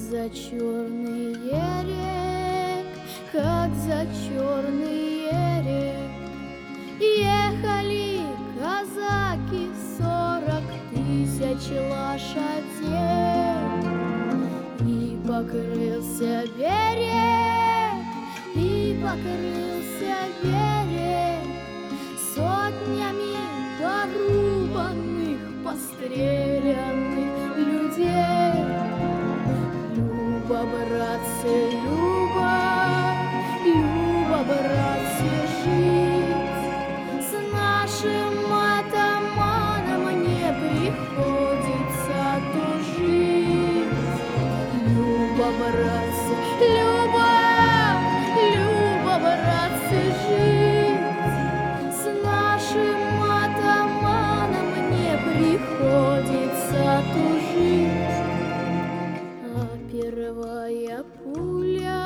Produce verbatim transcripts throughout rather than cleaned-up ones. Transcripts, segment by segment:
за черный рек, как за черный рек, ехали казаки сорок тысяч лошадей, и покрылся берег, и покрылся берег сотнями порубанных, постреленных людей. Люба, братцы, Люба, Люба, братцы, жить с нашим атаманом не приходится тужить. Люба, братцы, Люба, Люба, братцы, жить с нашим атаманом не приходится тужить. А первая пуля,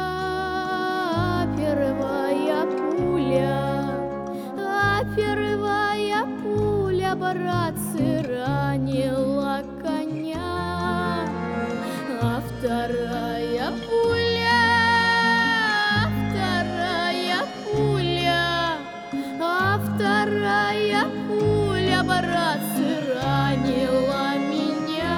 первая пуля, а первая пуля, братцы, ранила коня, а вторая пуля, вторая пуля, а вторая пуля, братцы, ранила меня.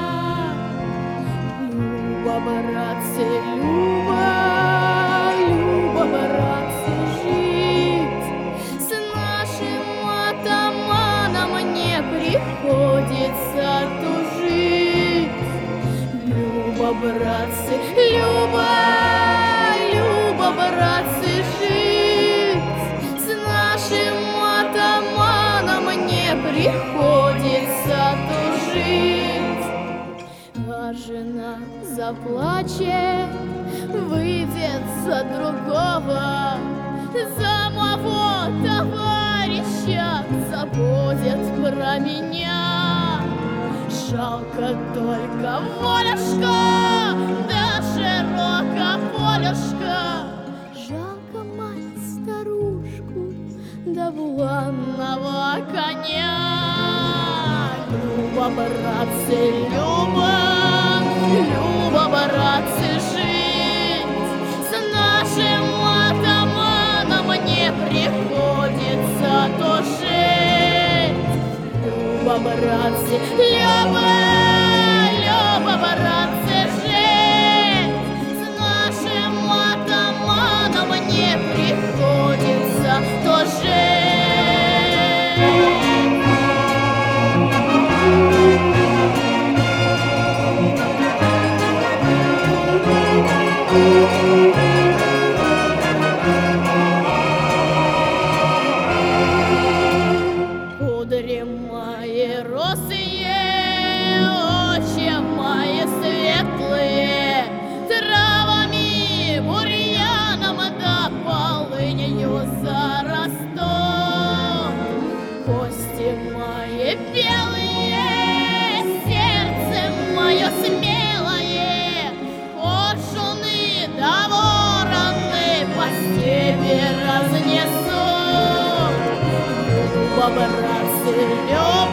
Люба, братцы, Люба, Люба, братцы, жить с нашим атаманом не приходится тужить. Люба, братцы, Люба, Люба, братцы, жить с нашим атаманом не приходится тужить. А жена заплачет, выйдет за другого, за моего товарища забудет про меня. Жалко только Волюшка, да широко полюшка, жалко мать старушку, да буланого коня. Люба, братцы, Люба, Люба, братцы, жить с нашим атаманом не приходится тужить. Люба, братцы, Люба, Люба, братцы, жить с нашим атаманом не приходится тужить. Кудри мои росые, очи мои светлые, травами, бурьяном да полынью зарастут. Кости мои белые, сердце мое смелое, коршуны да вороны по степи разнесут. Люба, братцы, Люба,